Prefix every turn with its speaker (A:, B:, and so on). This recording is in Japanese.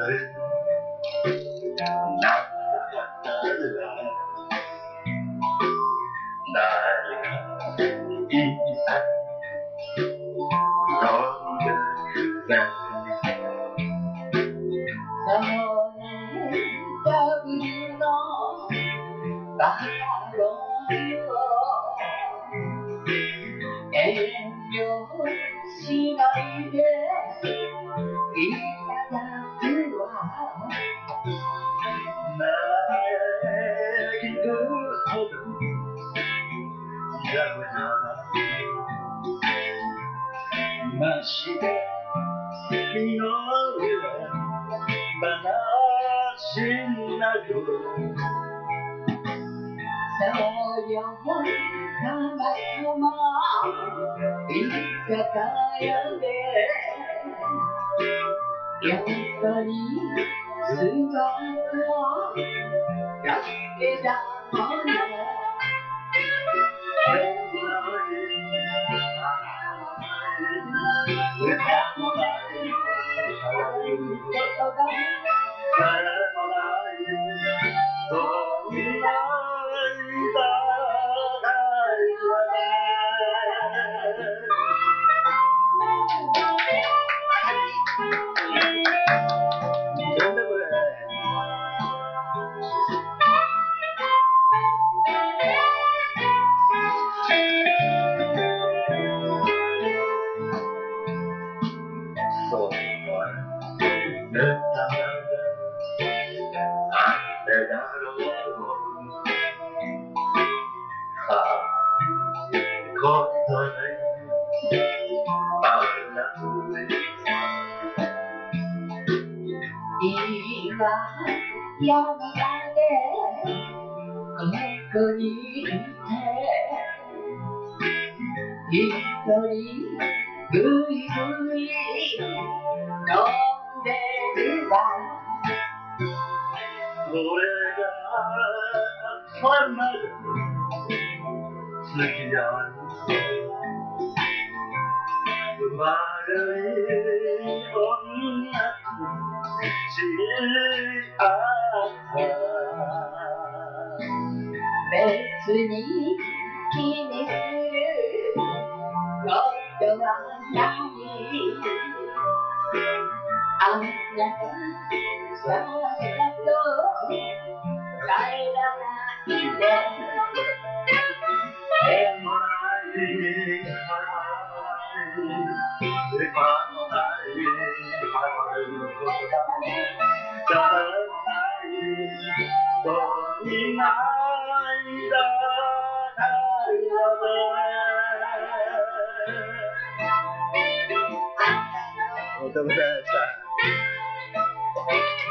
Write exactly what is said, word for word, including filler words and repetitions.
A: 遠慮しないでいただくわ嘆くほどダメだまして君の上は話などそうよたまたま居酒屋でよそに座っただけだもの歌もないことが誰もないそんなそうねたなんでだろうあことであら今山でここにいて一人ぐいぐい飲んでるわそれがそれまで好きだわ悪い女と知り合った別に気にすることはないあなたさっさと帰らないででもないでもない離れることだ誰もないそんな間ないよねおめでとうございました。